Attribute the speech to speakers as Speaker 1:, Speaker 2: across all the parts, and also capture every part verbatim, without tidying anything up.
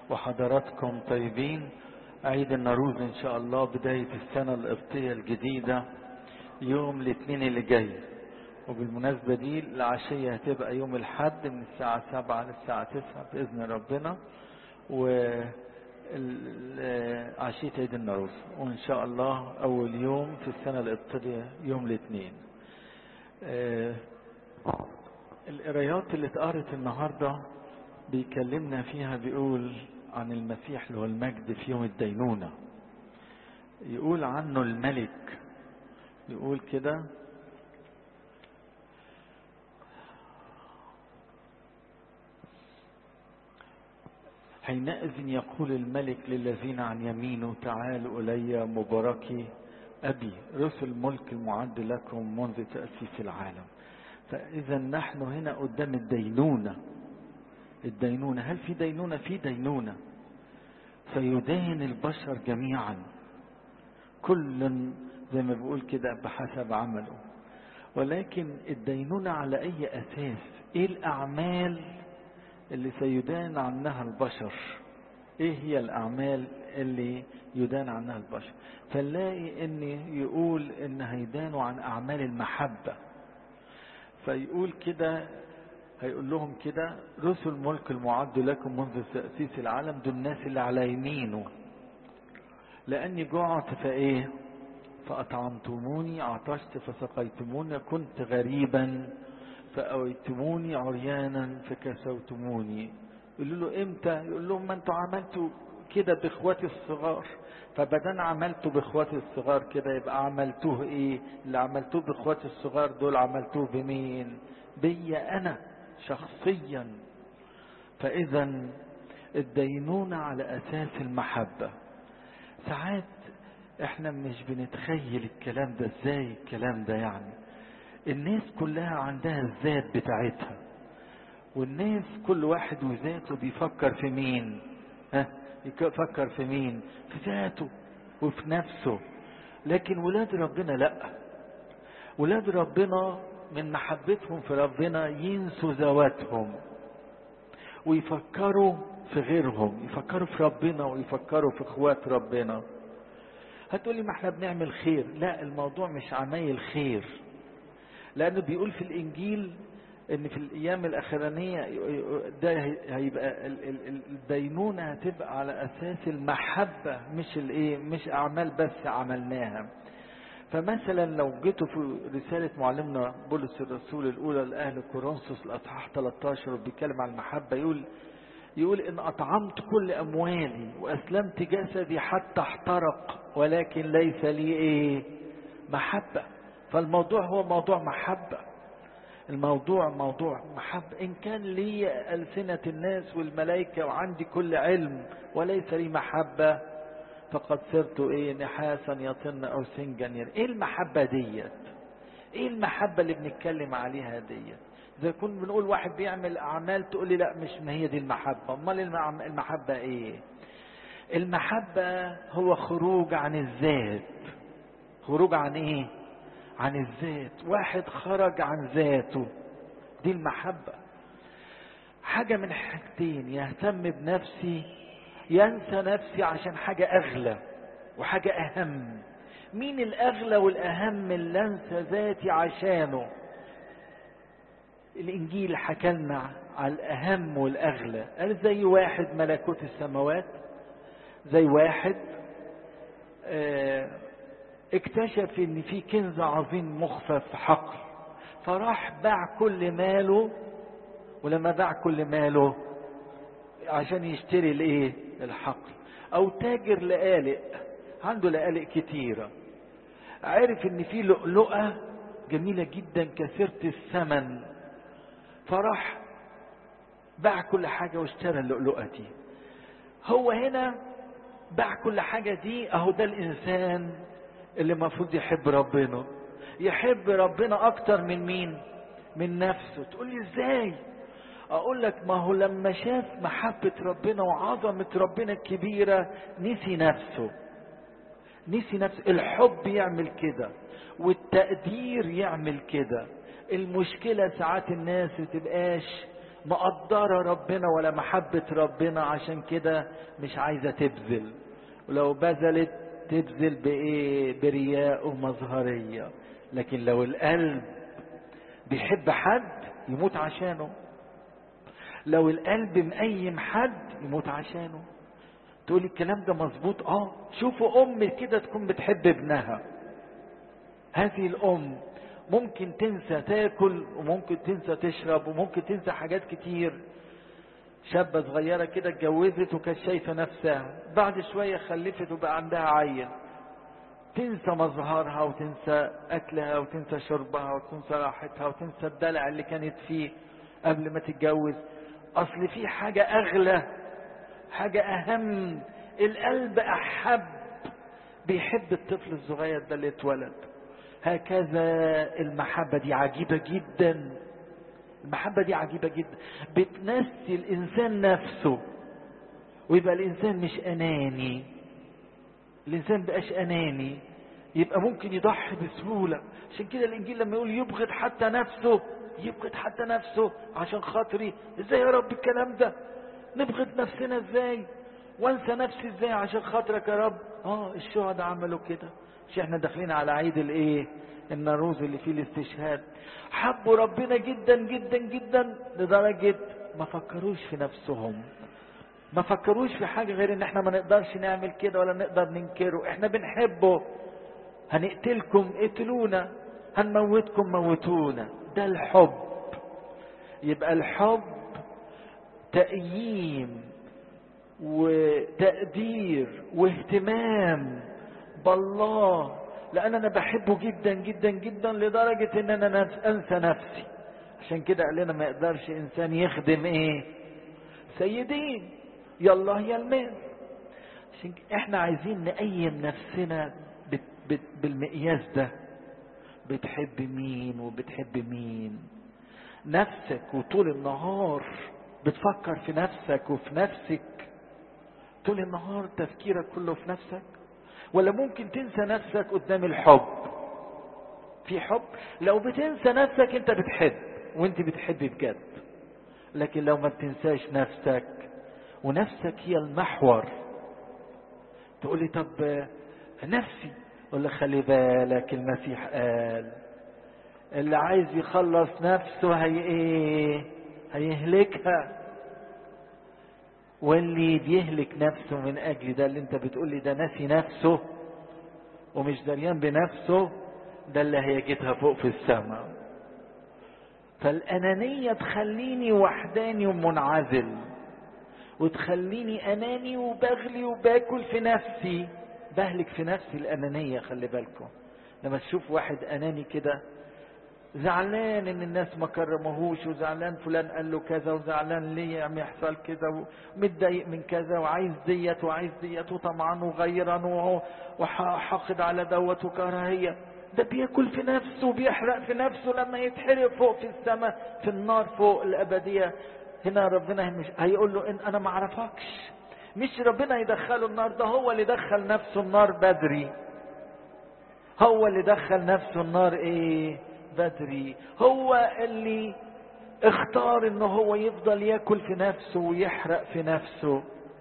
Speaker 1: وحضراتكم طيبين. عيد النوروز ان شاء الله بداية السنة القبطية الجديدة يوم الاثنين اللي جاي، وبالمناسبة دي العشية هتبقى يوم الحد من الساعة سبعة للساعة تسعة بإذن ربنا، وعشية عيد النوروز، وإن شاء الله أول يوم في السنة القبطية يوم الاثنين. آه القرايات اللي اتقرت النهاردة بيكلمنا فيها، بيقول عن المسيح اللي هو المجد في يوم الدينونة. يقول عنه الملك، يقول كده: حينئذ يقول الملك للذين عن يمينه تعالوا إلي مباركي أبي رسل ملك المعد لكم منذ تأسيس العالم. فإذا نحن هنا قدام الدينونة. الدينونة، هل في دينونة؟ في دينونة فيدين البشر جميعا، كل زي ما بيقول كده بحسب عمله. ولكن الدينونة على أي أساس؟ إيه الأعمال اللي سيدان عنها البشر؟ إيه هي الأعمال اللي يدان عنها البشر؟ فنلاقي إن يقول إن هيدانوا عن أعمال المحبة. فيقول كده، هيقول لهم كده: رسل ملك المعد لكم منذ تأسيس العالم، دول الناس اللي على يمينه. لأني جعت فإيه؟ فأطعمتموني، عطشت فسقيتموني، كنت غريبا فأويتموني، عريانا فكسوتموني. يقولوا له إمتى؟ يقول لهم: ما أنتوا عملتوا كده بإخواتي الصغار. فبدل عملتوا بإخواتي الصغار كده، يبقى عملتوه إيه؟ اللي عملتوه بإخواتي الصغار دول عملتوه بمين؟ بي أنا شخصيا. فإذا الدينونة على أساس المحبة. ساعات احنا مش بنتخيل الكلام ده ازاي. الكلام ده يعني الناس كلها عندها الذات بتاعتها، والناس كل واحد وذاته بيفكر في مين؟ ها؟ يفكر في مين؟ في ذاته وفي نفسه. لكن ولاد ربنا لا، ولاد ربنا من محبتهم في ربنا ينسوا ذواتهم ويفكروا في غيرهم، يفكروا في ربنا ويفكروا في اخوات ربنا. هتقولي ما احنا بنعمل خير. لا، الموضوع مش عمايل خير، لانه بيقول في الانجيل ان في الايام الاخرانيه ده هيبقى الدينونه هتبقى على اساس المحبه، مش الايه، مش اعمال بس عملناها. فمثلا لو جيتوا في رساله معلمنا بولس الرسول الاولى لاهل كورنثوس الاصحاح ثلاثة عشر بيتكلم عن المحبه، يقول يقول ان اطعمت كل اموالي واسلمت جسدي حتى احترق ولكن ليس لي ايه؟ محبه. فالموضوع هو موضوع محبه. الموضوع موضوع محبه. ان كان لي السنه الناس والملائكه وعندي كل علم وليس لي محبه، فقد صرت ايه؟ نحاسا يطن او سنجا. ايه المحبه ديت؟ ايه المحبه اللي بنتكلم عليها ديت؟ إذا كنا بنقول واحد بيعمل أعمال تقول لي لا مش، ما هي دي المحبة. أمال المحبة إيه؟ المحبة هو خروج عن الذات. خروج عن إيه؟ عن الذات. واحد خرج عن ذاته، دي المحبة. حاجة من حاجتين: يهتم بنفسي، ينسى نفسي عشان حاجة أغلى وحاجة أهم. مين الأغلى والأهم اللي أنسى ذاتي عشانه؟ الانجيل حكى لنا على الاهم والاغلى. قال زي واحد ملكوت السماوات، زي واحد اه اكتشف ان في كنز عظيم مخفى في حقل، فراح باع كل ماله. ولما باع كل ماله عشان يشتري الايه؟ الحقل. او تاجر لقالق عنده لقالق كتيره، عرف ان في لؤلؤه جميله جدا كثيره الثمن، فراح باع كل حاجة واشترى اللؤلؤة دي. هو هنا باع كل حاجة دي. اهو ده الانسان اللي المفروض يحب ربنا. يحب ربنا اكتر من مين؟ من نفسه. تقول لي ازاي؟ اقول لك: ما هو لما شاف محبة ربنا وعظمة ربنا الكبيرة نسي نفسه. نسي نفسه. الحب يعمل كده والتقدير يعمل كده. المشكلة ساعات الناس متبقاش مقدرة ربنا ولا محبة ربنا، عشان كده مش عايزة تبذل، ولو بذلت تبذل بإيه؟ برياء ومظهرية. لكن لو القلب بيحب حد يموت عشانه، لو القلب مقيم حد يموت عشانه. تقولي الكلام ده مظبوط؟ اه. شوفوا ام كده تكون بتحب ابنها، هذه الام ممكن تنسى تاكل وممكن تنسى تشرب وممكن تنسى حاجات كتير. شابة صغيرة كده اتجوزت وكانت شايفة نفسها، بعد شوية خلفت وبقى عندها عيل، تنسى مظهرها وتنسى اكلها وتنسى شربها وتنسى راحتها وتنسى الدلع اللي كانت فيه قبل ما تتجوز. اصل في حاجة اغلى، حاجة اهم. القلب احب، بيحب الطفل الصغير ده اللي اتولد. هكذا المحبة دي عجيبة جدا، المحبة دي عجيبة جدا، بتنسي الانسان نفسه ويبقى الانسان مش اناني. الانسان بقاش اناني، يبقى ممكن يضحي بسهولة. عشان كده الانجيل لما يقول يبغض حتى نفسه، يبغض حتى نفسه عشان خاطري. ازاي يا رب الكلام ده؟ نبغض نفسنا ازاي وانسى نفسي ازاي عشان خاطرك يا رب؟ اه الشهداء عملوا كده. مش احنا داخلين على عيد الايه؟ الناروز اللي فيه الاستشهاد. حبوا ربنا جدا جدا جدا لدرجة ما فكروش في نفسهم، ما فكروش في حاجة غير ان احنا ما نقدرش نعمل كده ولا نقدر ننكره. احنا بنحبه، هنقتلكم اقتلونا، هنموتكم موتونا. ده الحب. يبقى الحب تقييم وتقدير واهتمام بالله، لان انا بحبه جدا جدا جدا لدرجة ان انا انسى نفسي. عشان كده قال لنا ما يقدرش انسان يخدم ايه؟ سيدين، يا الله يا المال. عشان احنا عايزين نقيم نفسنا بت بت بالمقياس ده. بتحب مين وبتحب مين؟ نفسك وطول النهار بتفكر في نفسك وفي نفسك؟ طول النهار تفكيرك كله في نفسك؟ ولا ممكن تنسى نفسك قدام الحب؟ في حب لو بتنسى نفسك انت بتحب، وانت بتحبي بجد. لكن لو ما بتنساش نفسك ونفسك هي المحور، تقولي طب نفسي، ولا خلي بالك المسيح قال اللي عايز يخلص نفسه هي ايه؟ هيهلكها. واللي بيهلك نفسه من اجل ده اللي انت بتقولي ده ناسي نفسه ومش دريان بنفسه، ده اللي هيجدها فوق في السماء. فالانانية تخليني وحداني ومنعزل، وتخليني اناني وبغلي وباكل في نفسي، بهلك في نفسي. الانانية خلي بالكم، لما تشوف واحد اناني كده زعلان ان الناس ما كرموهوش، وزعلان فلان قال له كذا، وزعلان ليه عم يحصل كذا، ومتضايق من كذا، وعايز ديت وعايز ديت، وطمعان وغيران وحاقد على دوت وكراهية، ده بياكل في نفسه وبيحرق في نفسه. لما يتحرق فوق في السماء في النار فوق الابدية، هنا ربنا مش هيقول له ان انا ما اعرفكش. مش ربنا يدخله النار، ده هو اللي دخل نفسه النار بدري. هو اللي دخل نفسه النار ايه؟ بدري. هو اللي اختار انه هو يفضل ياكل في نفسه ويحرق في نفسه.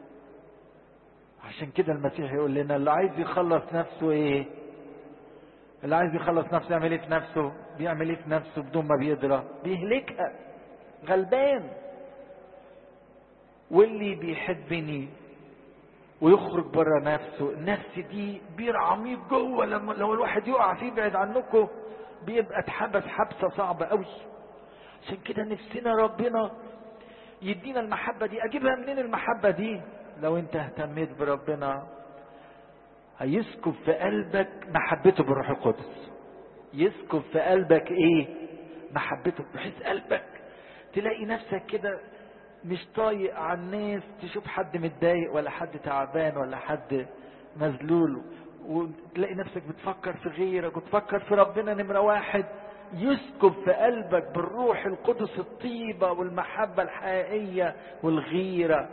Speaker 1: عشان كده المسيح يقول لنا اللي عايز يخلص نفسه ايه؟ اللي عايز يخلص نفسه يعمل ايه في نفسه؟ بيعمل ايه في نفسه بدون ما بيدرى؟ بيهلكها، غلبان. واللي بيحبني ويخرج بره نفسه، النفس دي بير عميق جوه، لما لو الواحد يقع فيه بعد عنكم بيبقى اتحبس حبسه صعبه قوي. عشان كده نفسنا ربنا يدينا المحبه دي. اجيبها منين المحبه دي؟ لو انت اهتميت بربنا هيسكب في قلبك محبته بالروح القدس. يسكب في قلبك ايه؟ محبته، بحيث قلبك تلاقي نفسك كده مش طايق على الناس، تشوف حد متضايق ولا حد تعبان ولا حد مذلول، وتلاقي نفسك بتفكر في غيرك وتفكر في ربنا نمرة واحد. يسكب في قلبك بالروح القدس الطيبة والمحبة الحقيقية والغيرة.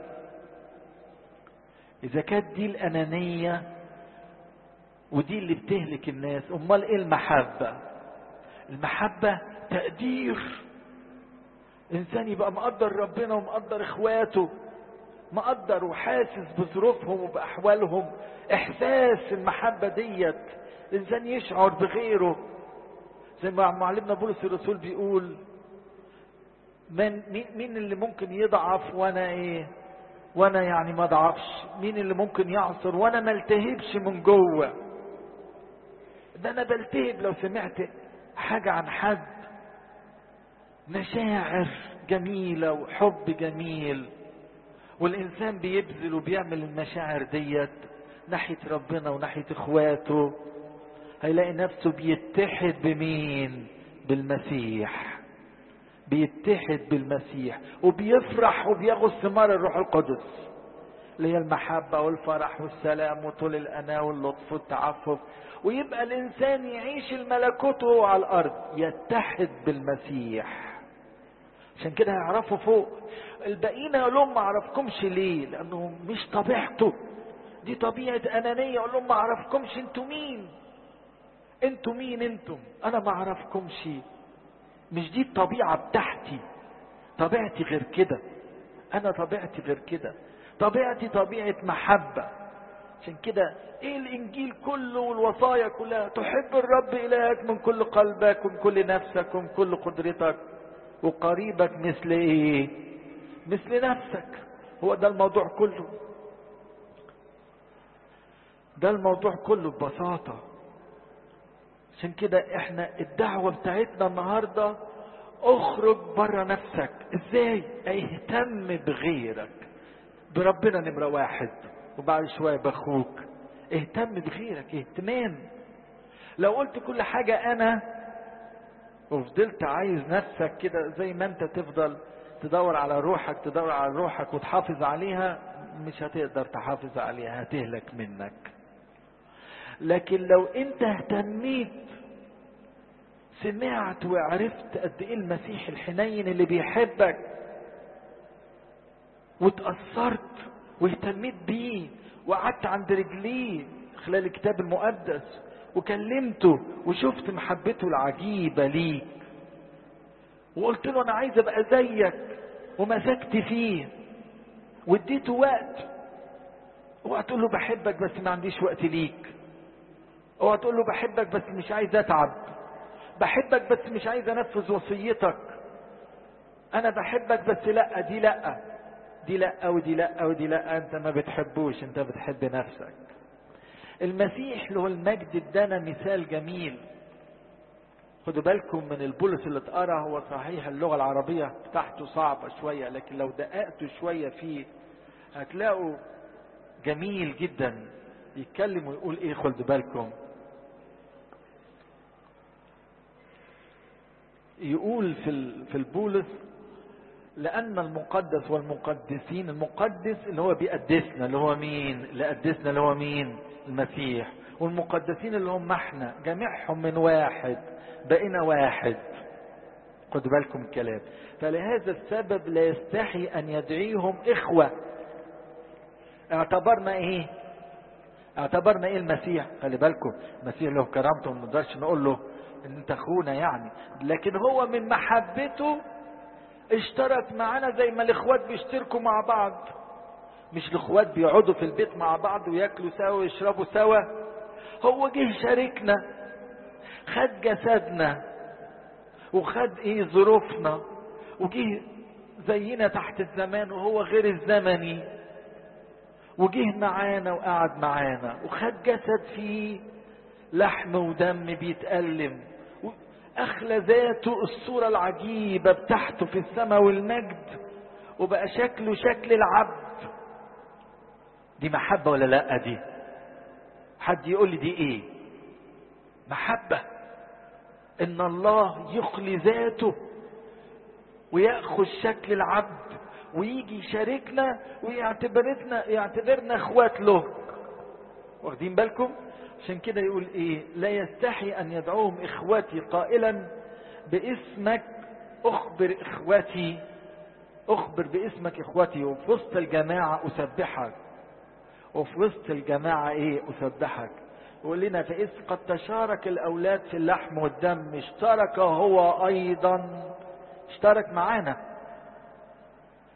Speaker 1: إذا كانت دي الأنانية ودي اللي بتهلك الناس، أمال إيه المحبة؟ المحبة تقدير، انسان يبقى مقدر ربنا ومقدر اخواته، مقدر وحاسس بظروفهم وبأحوالهم، احساس المحبة ديت الانسان يشعر بغيره. زي ما معلمنا بولس الرسول بيقول من مين اللي ممكن يضعف وانا ايه وانا يعني ما ضعفش؟ مين اللي ممكن يعصر وانا ما التهبش من جوه؟ ده انا بلتهب لو سمعت حاجة عن حد، مشاعر جميلة وحب جميل، والإنسان بيبذل وبيعمل المشاعر ديت ناحية ربنا وناحية إخواته، هيلاقي نفسه بيتحد بمين؟ بالمسيح. بيتحد بالمسيح وبيفرح وبياخد ثمار الروح القدس اللي هي المحبة والفرح والسلام وطول الأناة واللطف والتعفف، ويبقى الإنسان يعيش الملكوت وهو على الأرض يتحد بالمسيح. عشان كده هيعرفوا فوق. الباقيين يقول لهم ما اعرفكمش ليه؟ لانه مش طبيعته، دي طبيعة انانية. يقول لهم ما اعرفكمش، انتوا مين؟ انتوا مين انتم؟ انا ما اعرفكمش، مش دي الطبيعة بتاعتي، طبيعتي غير كده، انا طبيعتي غير كده، طبيعتي طبيعة محبة. عشان كده ايه الانجيل كله والوصايا كلها؟ تحب الرب الهك من كل قلبك ومن كل نفسك ومن كل قدرتك، وقريبك مثل ايه؟ مثل نفسك. هو ده الموضوع كله، ده الموضوع كله ببساطة. عشان كده احنا الدعوة بتاعتنا النهاردة اخرج بره نفسك. ازاي؟ اهتم بغيرك، بربنا نمرة واحد، وبعد شوية باخوك. اهتم بغيرك اهتمام. لو قلت كل حاجة انا وفضلت عايز نفسك كده زي ما انت تفضل تدور على روحك تدور على روحك وتحافظ عليها، مش هتقدر تحافظ عليها، هتهلك منك. لكن لو انت اهتميت، سمعت وعرفت قد ايه المسيح الحنين اللي بيحبك، وتأثرت واهتميت بيه وقعدت عند رجليه خلال الكتاب المقدس وكلمته وشفت محبته العجيبة ليك، وقلت له انا عايز ابقى زيك، ومسكت فيه واديته وقت. اوعى تقول له بحبك بس ما عنديش وقت ليك، اوعى تقول له بحبك بس مش عايز اتعب، بحبك بس مش عايز انفذ وصيتك، انا بحبك بس لا دي لا دي لا ودي لا ودي لا. انت ما بتحبوش، انت بتحب نفسك. المسيح له المجد ادانا مثال جميل. خدوا بالكم من البولس اللي اتقرا، هو صحيح اللغة العربية بتاعته صعبة شوية، لكن لو دققتوا شوية فيه هتلاقوا جميل جدا. يتكلم ويقول ايه؟ خدوا بالكم، يقول في في البولس لأن المقدس والمقدسين، المقدس اللي هو بيقدسنا اللي هو مين؟ اللي قدسنا اللي هو مين؟ المسيح. والمقدسين اللي هم احنا، جميعهم من واحد، بقينا واحد. خدوا بالكم الكلام. فلهذا السبب لا يستحي أن يدعيهم إخوة. اعتبرنا ايه؟ اعتبرنا ايه المسيح؟ خلي بالكم المسيح له كرامته، ما نقدرش نقول له ان انت اخونا يعني، لكن هو من محبته اشترك معانا زي ما الاخوات بيشتركوا مع بعض. مش الاخوات بيقعدوا في البيت مع بعض وياكلوا سوا ويشربوا سوا؟ هو جه شاركنا، خد جسدنا وخد ايه ظروفنا، وجه زينا تحت الزمان وهو غير الزمني، وجه معانا وقعد معانا وخد جسد فيه لحم ودم بيتألم، أخلى ذاته الصورة العجيبة بتاعته في السماء والمجد، وبقى شكله شكل العبد. دي محبة ولا لا؟ دي حد يقول لي دي ايه؟ محبة. ان الله يخلي ذاته ويأخذ شكل العبد ويجي يشاركنا ويعتبرنا يعتبرنا اخوات له. واخدين بالكم؟ عشان كده يقول ايه؟ لا يستحي ان يدعوهم اخوتي قائلا باسمك اخبر اخوتي، اخبر باسمك اخوتي، وفي وسط الجماعة اسبحك، وفي وسط الجماعة ايه؟ اسبحك. يقول لنا فإذ قد تشارك الاولاد في اللحم والدم اشترك هو ايضا، اشترك معانا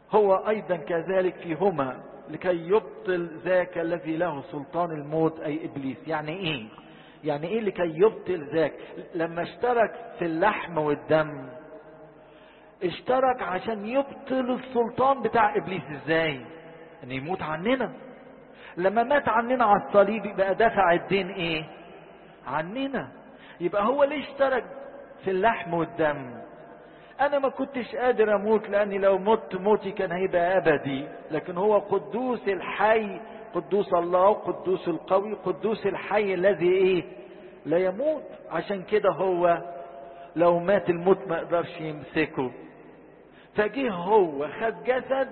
Speaker 1: هو أيضا كذلك فيهما لكي يبطل ذاك الذي له سلطان الموت أي إبليس. يعني إيه؟ يعني إيه لكي يبطل ذاك؟ لما اشترك في اللحم والدم اشترك عشان يبطل السلطان بتاع إبليس. إزاي؟ أن يموت عننا. لما مات عننا على الصليب يبقى دفع الدين إيه؟ عننا. يبقى هو ليه اشترك في اللحم والدم؟ انا ما كنتش قادر اموت، لاني لو مت موتي كان هيبقى ابدي، لكن هو قدوس الحي، قدوس الله، قدوس القوي، قدوس الحي الذي ايه؟ لا يموت. عشان كده هو لو مات الموت ما يقدرش يمسكه، فجه هو خد جسد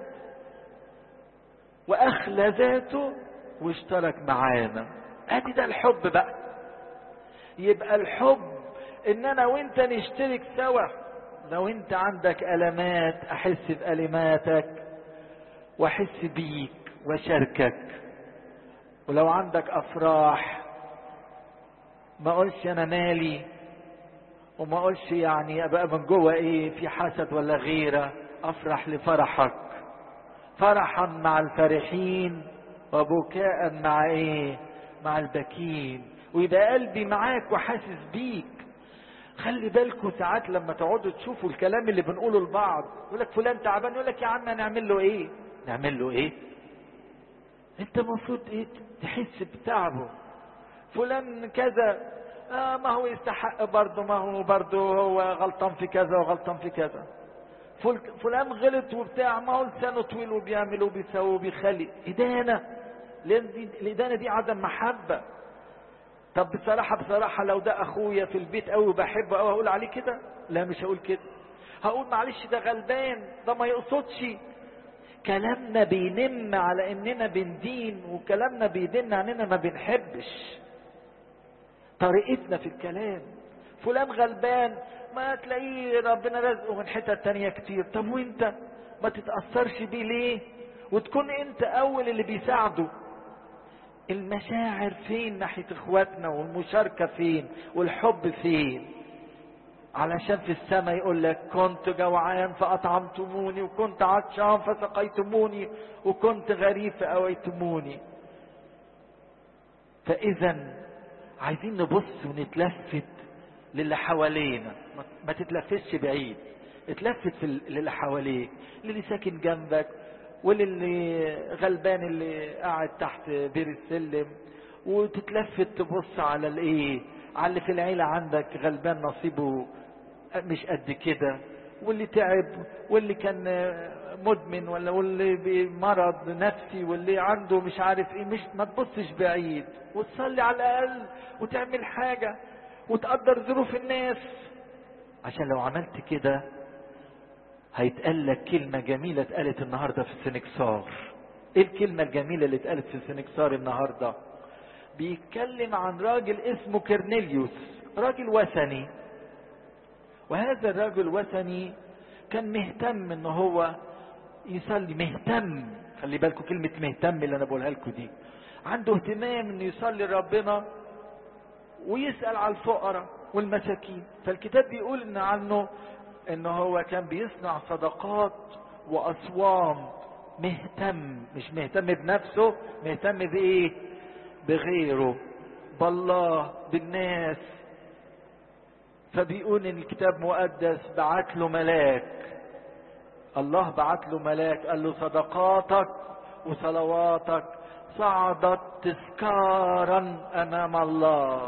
Speaker 1: واخلى ذاته واشترك معانا. ادي ده الحب بقى. يبقى الحب ان انا وانت نشترك سوا. لو انت عندك ألمات احس بألماتك واحس بيك واشاركك، ولو عندك افراح ما اقولش انا مالي، وما اقولش يعني ابقى من جوه ايه في حسد ولا غيره. افرح لفرحك، فرحا مع الفرحين وبكاء مع ايه؟ مع البكين. ويبقى قلبي معاك وحاسس بيك. خلي بالكم ساعات لما تقعدوا تشوفوا الكلام اللي بنقوله لبعض، يقول لك فلان تعبان، يقول لك يا عم نعمل له ايه؟ نعمل له ايه؟ انت المفروض ايه؟ تحس بتعبه. فلان كذا، آه ما هو يستحق برضه، ما هو برضه هو غلطان في كذا وغلطان في كذا. فلان غلط وبتاع، ما هو لسانه طويل وبيعمل وبيسوي وبيخلي. إدانة. الإدانة دي عدم محبة. طب بصراحة بصراحة لو ده أخويا في البيت أوي وبحبه أوي هقول عليه كده؟ لا مش هقول كده. هقول معلش ده غلبان، ده ما يقصدش. كلامنا بينم على إننا بندين، وكلامنا بيدن عننا ما بنحبش. طريقتنا في الكلام. فلان غلبان، ما تلاقيه ربنا رزقه من حتة تانية كتير. طب وانت ما تتأثرش بيه ليه؟ وتكون انت اول اللي بيساعده. المشاعر فين ناحية اخواتنا؟ والمشاركة فين؟ والحب فين؟ علشان في السماء يقول لك كنت جوعان فأطعمتموني، وكنت عطشان فسقيتموني، وكنت غريب فأويتموني. فإذا عايزين نبص ونتلفت للي حوالينا. ما تتلفتش بعيد، اتلفت في للي حواليك، للي ساكن جنبك، وللي غلبان اللي قاعد تحت بير السلم. وتتلفت تبص على الايه؟ على اللي في العيلة عندك غلبان نصيبه مش قد كده، واللي تعب، واللي كان مدمن، ولا واللي بمرض نفسي، واللي عنده مش عارف ايه. مش ما تبصش بعيد، وتصلي على الاقل، وتعمل حاجة، وتقدر ظروف الناس. عشان لو عملت كده هيتقال لك كلمة جميلة اتقالت النهاردة في السنكسار. ايه الكلمة الجميلة اللي اتقالت في السنكسار النهاردة؟ بيتكلم عن راجل اسمه كرنيليوس، راجل وثني. وهذا الراجل الوثني كان مهتم ان هو يصلي. مهتم، خلي بالكم كلمة مهتم اللي انا بقولها لكم دي. عنده اهتمام انه يصلي ربنا ويسأل على الفقراء والمساكين. فالكتاب بيقول ان عنه انه هو كان بيصنع صدقات واصوام. مهتم، مش مهتم بنفسه، مهتم بايه؟ بغيره، بالله، بالناس. فبيقول ان الكتاب المقدس بعت له ملاك. الله بعت له ملاك قال له صدقاتك وصلواتك صعدت تذكارا امام الله.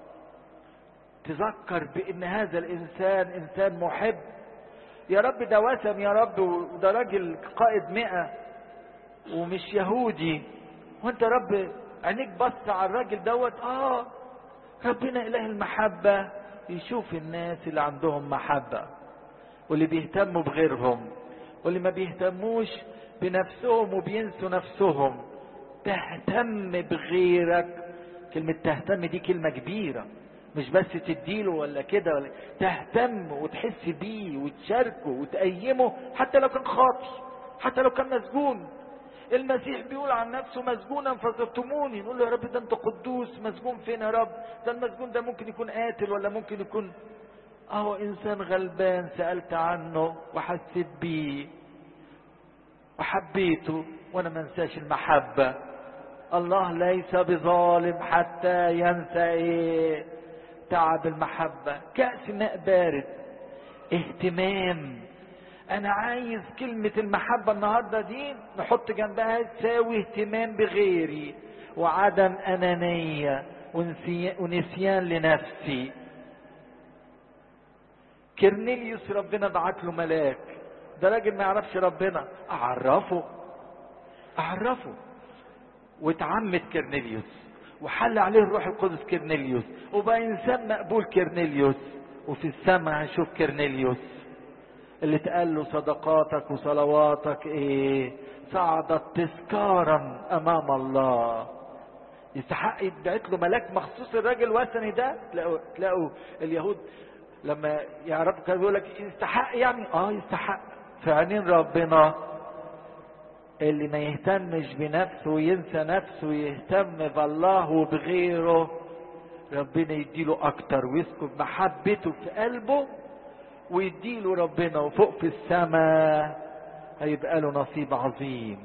Speaker 1: تذكر بان هذا الانسان انسان محب. يا رب ده وثن، يا رب وده راجل قائد مئة ومش يهودي، وانت رب عينيك بص على الراجل دوت. اه ربنا اله المحبة يشوف الناس اللي عندهم محبة، واللي بيهتموا بغيرهم، واللي ما بيهتموش بنفسهم وبينسوا نفسهم. تهتم بغيرك. كلمة تهتم دي كلمة كبيرة، مش بس تديله ولا كده ولا. تهتم وتحس بيه وتشاركه وتقيمه حتى لو كان خاطي، حتى لو كان مسجون. المسيح بيقول عن نفسه مسجونا فزرتموني. نقول له يا رب ده انت قدوس، مسجون فين يا رب؟ ده المسجون ده ممكن يكون قاتل، ولا ممكن يكون اهو انسان غلبان سألت عنه وحسيت بيه وحبيته، وانا ما انساش المحبة. الله ليس بظالم حتى ينسى ايه تعب المحبة. كأس ماء بارد، اهتمام. انا عايز كلمة المحبة النهاردة دي نحط جنبها تساوي اهتمام بغيري، وعدم انانية، ونسيان لنفسي. كرنيليوس ربنا بعت له ملاك، ده راجل ما يعرفش ربنا، اعرفه اعرفه واتعمد كرنيليوس، وحل عليه الروح القدس كرنيليوس، وبقى انسان مقبول كرنيليوس. وفي السماء هنشوف كرنيليوس اللي اتقال له صدقاتك وصلواتك ايه صعدت تذكارا امام الله. يستحق يتبعت له ملاك مخصوص الراجل الوثني ده. تلاقوا تلاقوا اليهود لما يعرفوا كانوا بيقول لك يستحق، يعني اه يستحق في عينين ربنا. اللي ما يهتمش بنفسه وينسى نفسه ويهتم بالله وبغيره، ربنا يديله اكتر ويسكب محبته في قلبه ويديله ربنا، وفوق في السماء هيبقى له نصيب عظيم.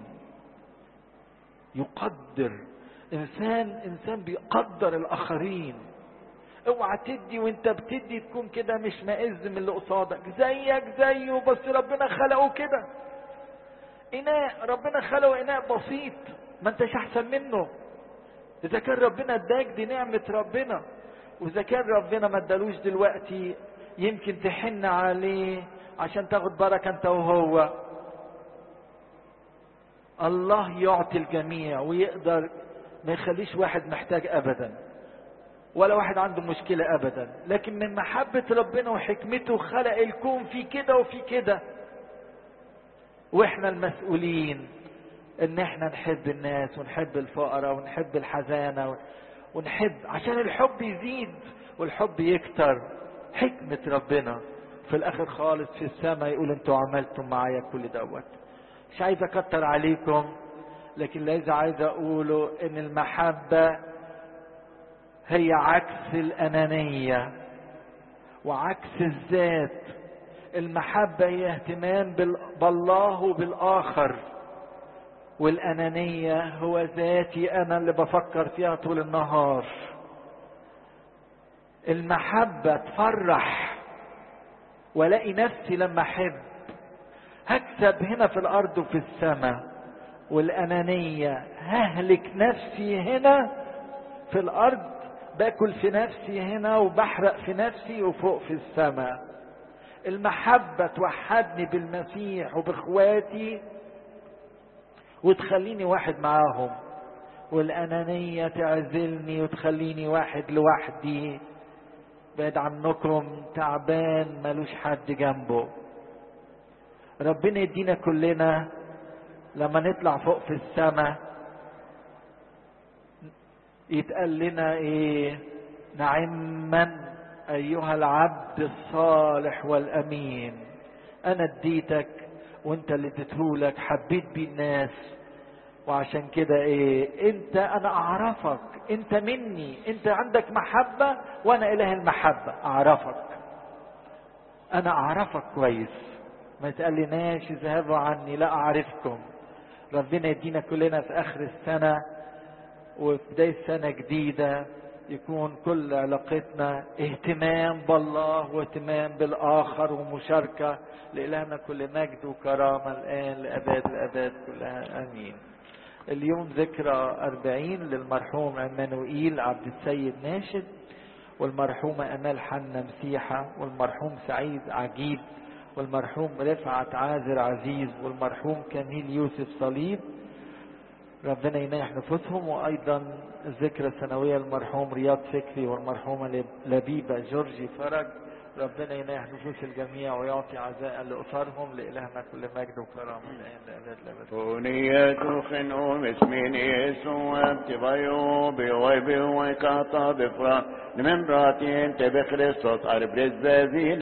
Speaker 1: يقدر انسان انسان بيقدر الاخرين. اوعى تدي وانت بتدي تكون كده مش مائز من اللي قصادك، زيك زيه بس ربنا خلقه كده اناء، ربنا خلقه اناء بسيط، ما انتش احسن منه. اذا كان ربنا اداك دي نعمة ربنا، واذا كان ربنا ما ادالوش دلوقتي يمكن تحن عليه عشان تاخد بركة انت وهو. الله يعطي الجميع ويقدر ما يخليش واحد محتاج ابدا، ولا واحد عنده مشكلة ابدا، لكن من محبة ربنا وحكمته خلق الكون في كده وفي كده. واحنا المسؤولين ان احنا نحب الناس ونحب الفقراء ونحب الحزانة ونحب، عشان الحب يزيد والحب يكتر. حكمة ربنا في الاخر خالص في السماء يقول انتوا عملتم معايا كل دوت. مش عايز اكتر عليكم، لكن اللي عايز اقوله ان المحبة هي عكس الانانية وعكس الذات. المحبة هي اهتمام بالله وبالاخر، والانانية هو ذاتي انا اللي بفكر فيها طول النهار. المحبة تفرح، والاقي نفسي لما احب هكسب هنا في الارض وفي السماء. والانانية ههلك نفسي هنا في الارض، باكل في نفسي هنا وبحرق في نفسي وفوق في السماء. المحبة توحدني بالمسيح وباخواتي وتخليني واحد معاهم، والانانية تعزلني وتخليني واحد لوحدي بعد عنكم، تعبان ملوش حد جنبه. ربنا يدينا كلنا لما نطلع فوق في السماء يتقال لنا ايه؟ نعما ايها العبد الصالح والامين، انا اديتك وانت اللي اديتهولك، حبيت بيه الناس، وعشان كده ايه انت انا اعرفك، انت مني، انت عندك محبة وانا اله المحبة، اعرفك انا اعرفك كويس. ما تقلناش اذهبوا عني لا اعرفكم. ربنا يدينا كلنا في اخر السنة وفي بداية سنة جديدة يكون كل علاقتنا اهتمام بالله واهتمام بالاخر ومشاركة. لإلهنا كل مجد وكرامة الان لاباد الاباد كلها امين. اليوم ذكرى أربعين للمرحوم عمانوئيل عبد السيد ناشد، والمرحومة امال حنا مسيحة، والمرحوم سعيد عجيب، والمرحوم رفعت عازر عزيز، والمرحوم كميل يوسف صليب. ربنا ينيح نفوسهم. وايضا الذكرى السنوية المرحوم رياض فكري، والمرحومة لبيبة جورجي فرج. ربنا ينيح نفوس الجميع ويعطي عزاء لأسرهم. لإلهنا كل مجد وكرامة الآن لأبد الأبد.
Speaker 2: فونية خنوم اسمين يسوع بتغيو بويبي ويكاتا بفرا من راتين تبخريستوس عرب رزازين